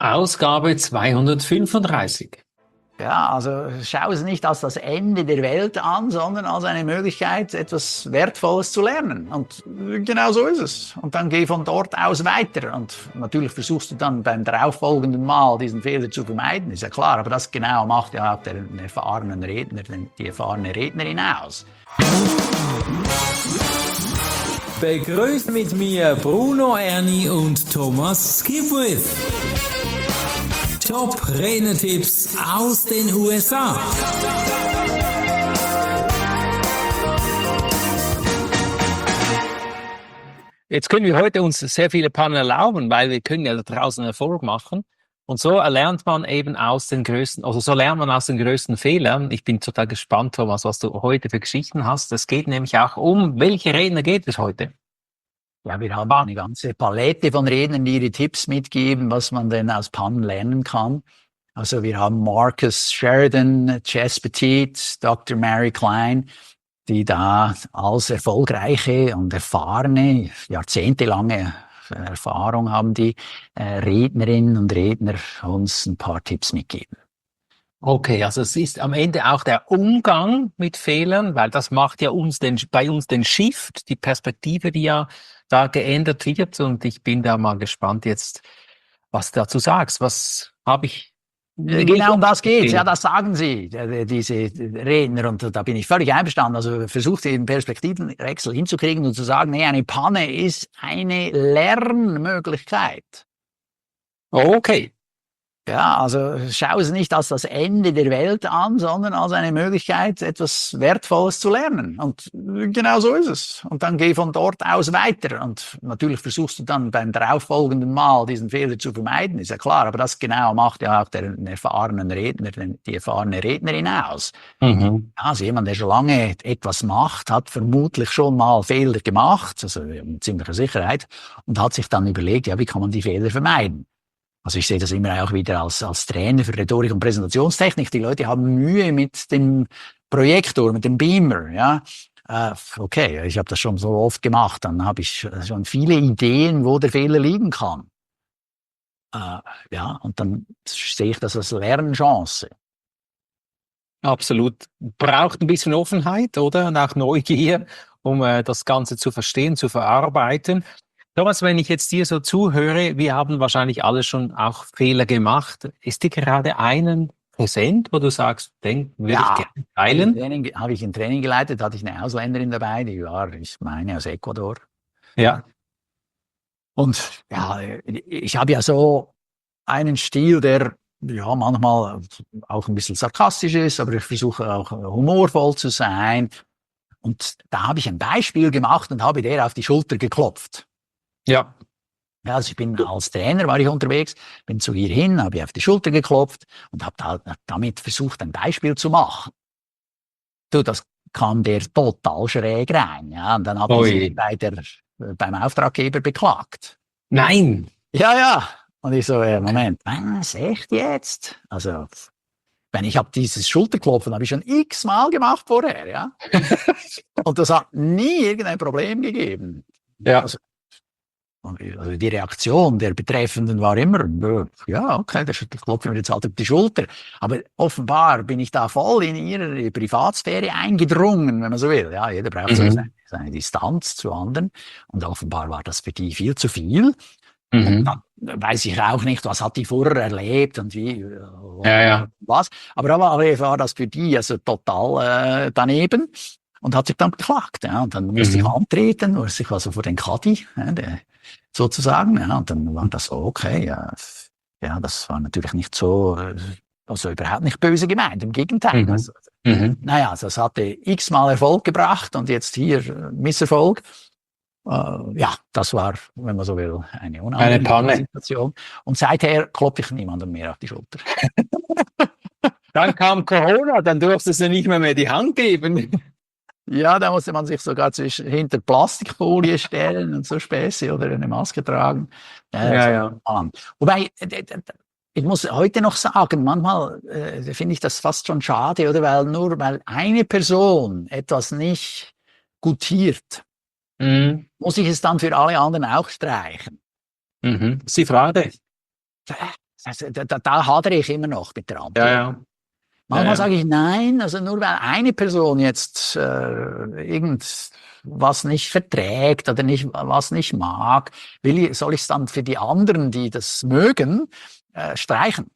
Ausgabe 235. Ja, also schau es nicht als das Ende der Welt an, sondern als eine Möglichkeit, etwas Wertvolles zu lernen. Und genau so ist es. Und dann geh von dort aus weiter. Und natürlich versuchst du dann beim darauffolgenden Mal diesen Fehler zu vermeiden, ist ja klar. Aber das genau macht ja auch den erfahrenen Redner, die erfahrene Rednerin aus. Begrüßt mit mir Bruno Erni und Thomas Skipwith. Top-Redner-Tipps aus den USA. Jetzt können wir heute uns sehr viele Pannen erlauben, weil wir können ja da draußen Erfolg machen. Und so lernt man eben aus den größten Fehlern. Ich bin total gespannt, Thomas, was du heute für Geschichten hast. Es geht nämlich auch um, welche Redner geht es heute? Ja, wir haben eine ganze Palette von Rednern, die ihre Tipps mitgeben, was man denn aus Pannen lernen kann. Also wir haben Marcus Sheridan, Jess Petit, Dr. Mary Klein, die da als erfolgreiche und erfahrene, jahrzehntelange Erfahrung haben, die Rednerinnen und Redner uns ein paar Tipps mitgeben. Okay, also es ist am Ende auch der Umgang mit Fehlern, weil das macht ja bei uns den Shift, die Perspektive, die ja da geändert wird. Und ich bin da mal gespannt jetzt, was du dazu sagst. Was habe ich? Genau um das geht's. Ja, das sagen sie, diese Redner. Und da bin ich völlig einverstanden. Also versucht den Perspektivenwechsel hinzukriegen und zu sagen, nee, eine Panne ist eine Lernmöglichkeit. Okay. Ja, also schau es nicht als das Ende der Welt an, sondern als eine Möglichkeit, etwas Wertvolles zu lernen. Und genau so ist es. Und dann geh von dort aus weiter. Und natürlich versuchst du dann beim darauffolgenden Mal diesen Fehler zu vermeiden, ist ja klar. Aber das genau macht ja auch den erfahrenen Redner, die erfahrene Rednerin aus. Mhm. Also jemand, der schon lange etwas macht, hat vermutlich schon mal Fehler gemacht, also mit ziemlicher Sicherheit, und hat sich dann überlegt, ja, wie kann man die Fehler vermeiden? Also ich sehe das immer auch wieder als Trainer für Rhetorik und Präsentationstechnik. Die Leute haben Mühe mit dem Projektor, mit dem Beamer. Ja, okay, ich habe das schon so oft gemacht. Dann habe ich schon viele Ideen, wo der Fehler liegen kann. Ja, und dann sehe ich das als Lernchance. Absolut. Braucht ein bisschen Offenheit, oder? Und auch Neugier, um das Ganze zu verstehen, zu verarbeiten. Thomas, wenn ich jetzt dir so zuhöre, wir haben wahrscheinlich alle schon auch Fehler gemacht. Ist dir gerade einen präsent, wo du sagst, den würde ich gerne teilen? Habe ich ein Training geleitet, hatte ich eine Ausländerin dabei, die war, ich meine, aus Ecuador. Ja. Und ja, ich habe ja so einen Stil, der ja manchmal auch ein bisschen sarkastisch ist, aber ich versuche auch humorvoll zu sein. Und da habe ich ein Beispiel gemacht und habe der auf die Schulter geklopft. Ja. Ja, also ich bin als Trainer, war ich unterwegs, bin zu ihr hin, habe ihr auf die Schulter geklopft und habe damit versucht, ein Beispiel zu machen. Du, das kam der total schräg rein. Ja, und dann hat sie sich beim Auftraggeber beklagt. Nein. Ja, ja. Und ich so, Moment, was, echt jetzt? Also, wenn ich habe dieses Schulterklopfen, habe ich schon x-mal gemacht vorher, ja. Und das hat nie irgendein Problem gegeben. Ja. Also die Reaktion der Betreffenden war immer, ja, okay, der klopft mir jetzt halt auf die Schulter. Aber offenbar bin ich da voll in ihre Privatsphäre eingedrungen, wenn man so will. Ja, jeder braucht so seine Distanz zu anderen. Und offenbar war das für die viel zu viel. Und dann weiß ich auch nicht, was hat die vorher erlebt und wie, was. Aber da war das für die also total daneben und hat sich dann beklagt. Ja. Und dann musste ich antreten, musste ich also vor den Caddy, sozusagen. Ja. Und dann war das so, okay, ja, das war natürlich nicht so, also überhaupt nicht böse gemeint, im Gegenteil. Also, naja, also es hatte x-mal Erfolg gebracht und jetzt hier Misserfolg. Ja, das war, wenn man so will, eine unangenehme Situation. Und seither klopfe ich niemandem mehr auf die Schulter. Dann kam Corona, dann durftest du nicht mehr die Hand geben. Ja, da musste man sich sogar hinter Plastikfolie stellen und so Späße oder eine Maske tragen. Ja. Wobei, ich muss heute noch sagen, manchmal finde ich das fast schon schade, oder weil eine Person etwas nicht gutiert, muss ich es dann für alle anderen auch streichen? Das ist die Frage. Also, da hadere ich immer noch mit der Antwort. Ja, ja. Manchmal sage ich nein, also nur weil eine Person jetzt irgendwas nicht verträgt oder was nicht mag, soll ich es dann für die anderen, die das mögen, streichen.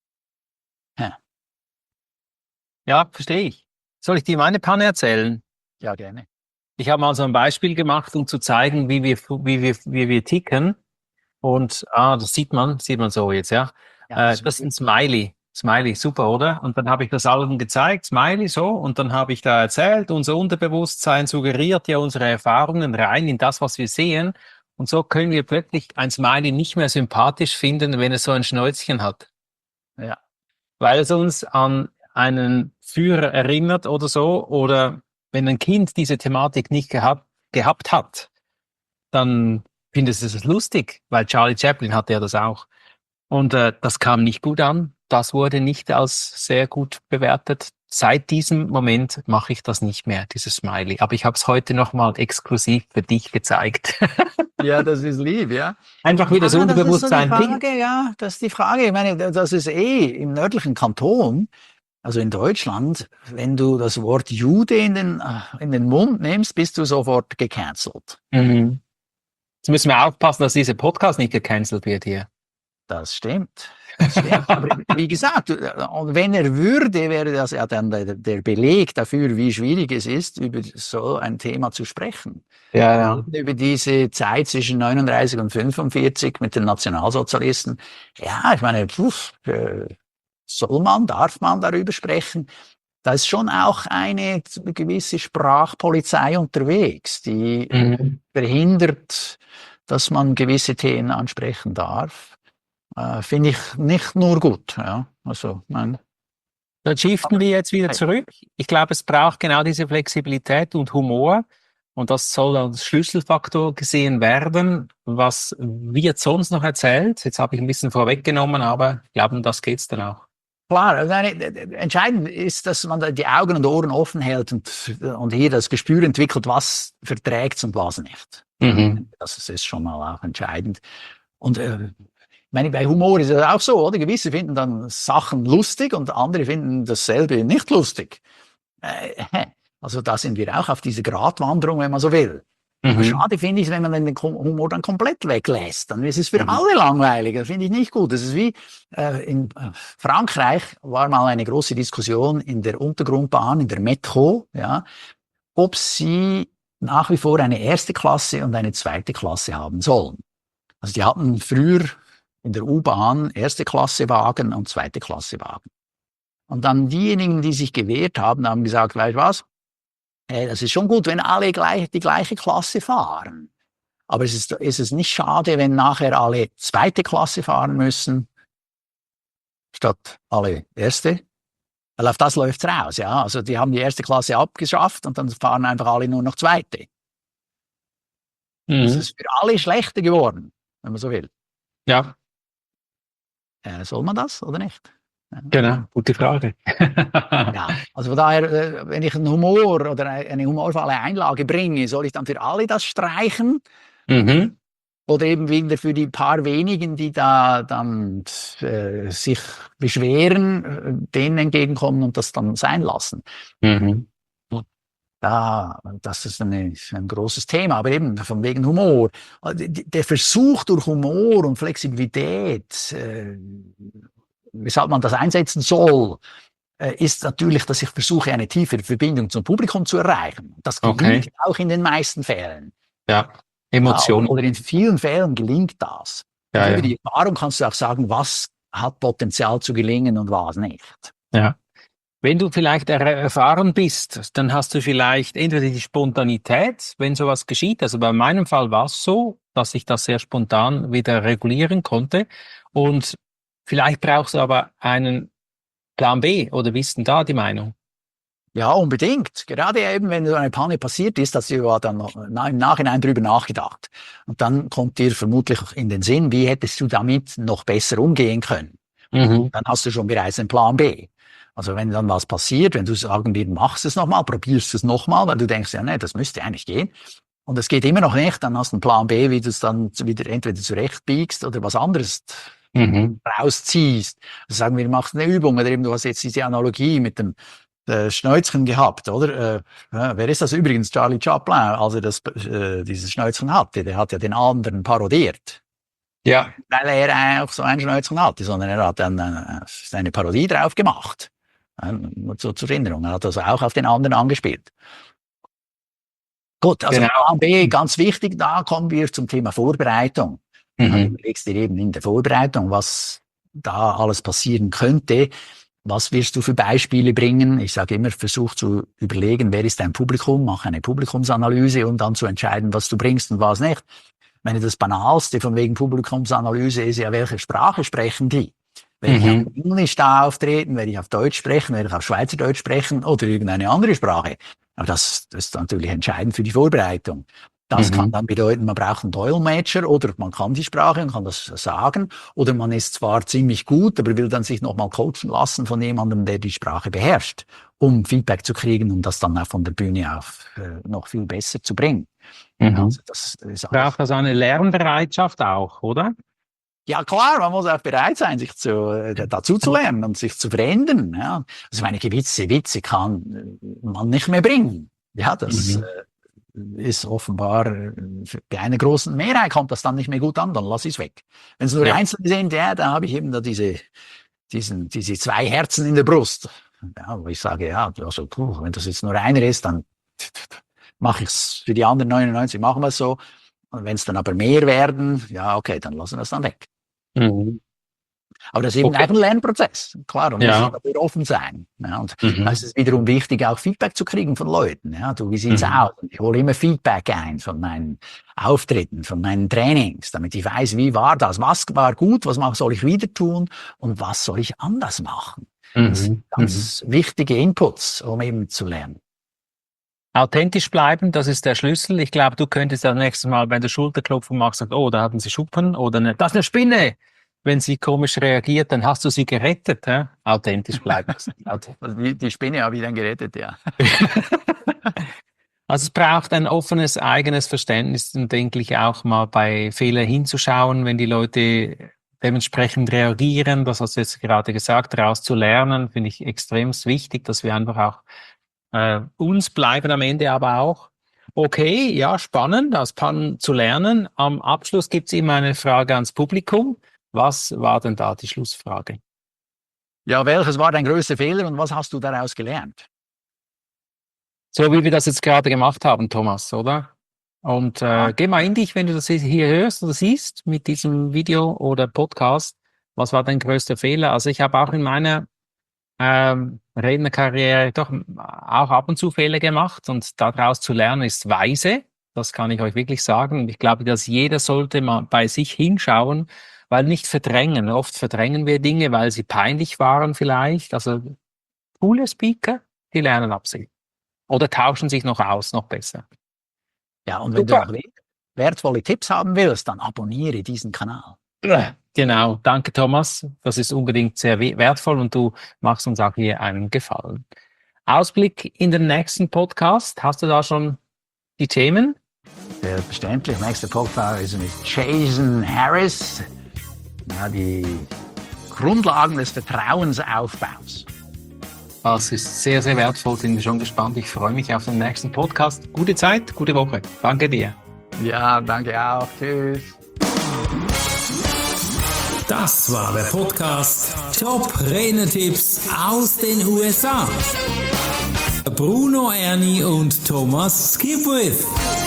Ja, verstehe ich. Soll ich dir meine Panne erzählen? Ja, gerne. Ich habe mal so ein Beispiel gemacht, um zu zeigen, wie wir ticken. Und das sieht man so jetzt, ja. Ja, Das ist ein Smiley. Smiley, super, oder? Und dann habe ich das allen gezeigt, Smiley so, und dann habe ich da erzählt, unser Unterbewusstsein suggeriert ja unsere Erfahrungen rein in das, was wir sehen. Und so können wir plötzlich ein Smiley nicht mehr sympathisch finden, wenn es so ein Schnäuzchen hat. Ja. Weil es uns an einen Führer erinnert oder so, oder wenn ein Kind diese Thematik nicht gehabt hat, dann findest du es lustig, weil Charlie Chaplin hatte ja das auch. Und das kam nicht gut an. Das wurde nicht als sehr gut bewertet. Seit diesem Moment mache ich das nicht mehr, dieses Smiley. Aber ich habe es heute nochmal exklusiv für dich gezeigt. Ja, das ist lieb, ja. Einfach wieder so Unterbewusstsein. Das ist so die Frage, ja, das ist die Frage. Ich meine, das ist im nördlichen Kanton, also in Deutschland, wenn du das Wort Jude in den Mund nimmst, bist du sofort gecancelt. Mhm. Jetzt müssen wir aufpassen, dass dieser Podcast nicht gecancelt wird hier. Das stimmt. Das stimmt. Aber wie gesagt, und wenn er würde, wäre das ja dann der Beleg dafür, wie schwierig es ist, über so ein Thema zu sprechen. Ja, ja. Über diese Zeit zwischen 39 und 45 mit den Nationalsozialisten. Ja, ich meine, darf man darüber sprechen? Da ist schon auch eine gewisse Sprachpolizei unterwegs, die verhindert, dass man gewisse Themen ansprechen darf. Finde ich nicht nur gut. Ja. Also, da shiften wir jetzt wieder zurück. Ich glaube, es braucht genau diese Flexibilität und Humor. Und das soll als Schlüsselfaktor gesehen werden. Was wird sonst noch erzählt? Jetzt habe ich ein bisschen vorweggenommen, aber ich glaube, um das geht's dann auch. Klar, entscheidend ist, dass man die Augen und Ohren offen hält und hier das Gespür entwickelt, was verträgt und was nicht. Mhm. Das ist schon mal auch entscheidend. Und ich meine, bei Humor ist es auch so, oder? Gewisse finden dann Sachen lustig und andere finden dasselbe nicht lustig. Also da sind wir auch auf dieser Gratwanderung, wenn man so will. Aber schade finde ich, wenn man den Humor dann komplett weglässt. Dann ist es für alle langweilig. Das finde ich nicht gut. Das ist wie in Frankreich war mal eine große Diskussion in der Untergrundbahn, in der Metro, ja, ob sie nach wie vor eine erste Klasse und eine zweite Klasse haben sollen. Also die hatten früher in der U-Bahn erste Klasse Wagen und zweite Klasse Wagen. Und dann diejenigen, die sich gewehrt haben, haben gesagt, weißt du was? Das ist schon gut, wenn alle die gleiche Klasse fahren. Aber ist es nicht schade, wenn nachher alle zweite Klasse fahren müssen, statt alle erste? Weil auf das läuft's raus, ja. Also die haben die erste Klasse abgeschafft und dann fahren einfach alle nur noch zweite. Das ist für alle schlechter geworden, wenn man so will. Ja. Soll man das oder nicht? Genau, gute Frage. Ja, also von daher, wenn ich einen Humor oder eine humorvolle Einlage bringe, soll ich dann für alle das streichen? Oder eben wieder für die paar wenigen, die da dann sich beschweren, denen entgegenkommen und das dann sein lassen? Das ist ein großes Thema, aber eben von wegen Humor. Der Versuch durch Humor und Flexibilität, weshalb man das einsetzen soll, ist natürlich, dass ich versuche, eine tiefere Verbindung zum Publikum zu erreichen. Das gelingt auch in den meisten Fällen. Ja, Emotionen. Oder in vielen Fällen gelingt das. Ja, über die Erfahrung kannst du auch sagen, was hat Potenzial zu gelingen und was nicht. Ja. Wenn du vielleicht erfahren bist, dann hast du vielleicht entweder die Spontanität, wenn sowas geschieht. Also bei meinem Fall war es so, dass ich das sehr spontan wieder regulieren konnte. Und vielleicht brauchst du aber einen Plan B, oder wie ist denn da die Meinung? Ja, unbedingt. Gerade eben, wenn so eine Panne passiert ist, hast du ja dann im Nachhinein drüber nachgedacht. Und dann kommt dir vermutlich in den Sinn, wie hättest du damit noch besser umgehen können? Dann hast du schon bereits einen Plan B. Also wenn dann was passiert, wenn du sagen wir, machst es nochmal, probierst es nochmal, weil du denkst, ja, nee, das müsste eigentlich gehen. Und es geht immer noch nicht, dann hast du einen Plan B, wie du es dann wieder entweder zurechtbiegst oder was anderes rausziehst. Also sagen wir, machst eine Übung, oder eben du hast jetzt diese Analogie mit dem Schnäuzchen gehabt, oder? Wer ist das übrigens? Charlie Chaplin, als er dieses Schnäuzchen hatte, der hat ja den anderen parodiert. Ja. Weil er auch so ein Schnäuzchen hatte, sondern er hat dann eine Parodie drauf gemacht. Nur zur Erinnerung. Er hat also auch auf den anderen angespielt. Gut, also A und B, ganz wichtig, da kommen wir zum Thema Vorbereitung. Du überlegst dir eben in der Vorbereitung, was da alles passieren könnte. Was wirst du für Beispiele bringen? Ich sage immer, versuch zu überlegen, wer ist dein Publikum, mach eine Publikumsanalyse, um dann zu entscheiden, was du bringst und was nicht. Ich meine, das Banalste von wegen Publikumsanalyse ist ja, welche Sprache sprechen die? Werde ich auf Englisch da auftreten, werde ich auf Deutsch sprechen, werde ich auf Schweizerdeutsch sprechen oder irgendeine andere Sprache? Aber das ist natürlich entscheidend für die Vorbereitung. Das kann dann bedeuten, man braucht einen Dolmetscher oder man kann die Sprache und kann das sagen. Oder man ist zwar ziemlich gut, aber will dann sich nochmal coachen lassen von jemandem, der die Sprache beherrscht, um Feedback zu kriegen, um das dann auch von der Bühne auf noch viel besser zu bringen. Also das ist braucht also eine Lernbereitschaft auch, oder? Ja klar, man muss auch bereit sein, sich dazu zu lernen und sich zu verändern. Ja. Also meine gewisse Witze kann man nicht mehr bringen. Ja, das ist offenbar, bei einer großen Mehrheit kommt das dann nicht mehr gut an, dann lass ich es weg. Wenn es nur Einzelne sind, ja, da habe ich eben da diese 2 Herzen in der Brust. Ja, wo ich sage, ja, also, wenn das jetzt nur einer ist, dann mache ich es für die anderen 99, machen wir es so. Und wenn es dann aber mehr werden, ja, okay, dann lassen wir es dann weg. Aber das ist eben auch ein Lernprozess. Klar, und muss dafür offen sein. Ja, und da ist es wiederum wichtig, auch Feedback zu kriegen von Leuten. Ja, du, wie sieht's aus? Und ich hole immer Feedback ein von meinen Auftritten, von meinen Trainings, damit ich weiß, wie war das? Was war gut? Was soll ich wieder tun? Und was soll ich anders machen? Das sind ganz wichtige Inputs, um eben zu lernen. Authentisch bleiben, das ist der Schlüssel. Ich glaube, du könntest das nächste Mal, wenn du Schulterklopfen machst, sagen, oh, da hatten sie Schuppen oder das ist eine Spinne. Wenn sie komisch reagiert, dann hast du sie gerettet. Hä? Authentisch bleiben. Die Spinne habe ich dann gerettet, ja. Also es braucht ein offenes, eigenes Verständnis und denke ich auch mal bei Fehlern hinzuschauen, wenn die Leute dementsprechend reagieren. Das hast du jetzt gerade gesagt, daraus zu lernen, finde ich extrem wichtig, dass wir einfach auch uns bleiben am Ende aber auch. Okay, ja, spannend, aus Pannen zu lernen. Am Abschluss gibt es immer eine Frage ans Publikum. Was war denn da die Schlussfrage? Ja, welches war dein größter Fehler und was hast du daraus gelernt? So wie wir das jetzt gerade gemacht haben, Thomas, oder? Und geh mal in dich, wenn du das hier hörst oder siehst mit diesem Video oder Podcast. Was war dein größter Fehler? Also ich habe auch in meiner Rednerkarriere doch auch ab und zu Fehler gemacht und daraus zu lernen ist weise. Das kann ich euch wirklich sagen. Und ich glaube, dass jeder sollte mal bei sich hinschauen, weil nicht verdrängen. Oft verdrängen wir Dinge, weil sie peinlich waren vielleicht. Also coole Speaker, die lernen ab sich. Oder tauschen sich noch aus, noch besser. Ja, und wenn du auch wertvolle Tipps haben willst, dann abonniere diesen Kanal. Genau, danke Thomas. Das ist unbedingt sehr wertvoll und du machst uns auch hier einen Gefallen. Ausblick in den nächsten Podcast. Hast du da schon die Themen? Selbstverständlich. Nächster Podcast ist mit Jason Harris. Ja, die Grundlagen des Vertrauensaufbaus. Das ist sehr, sehr wertvoll. Sind wir schon gespannt. Ich freue mich auf den nächsten Podcast. Gute Zeit, gute Woche. Danke dir. Ja, danke auch. Tschüss. Das war der Podcast Top Rednertipps aus den USA. Bruno Erni und Thomas Skipwith.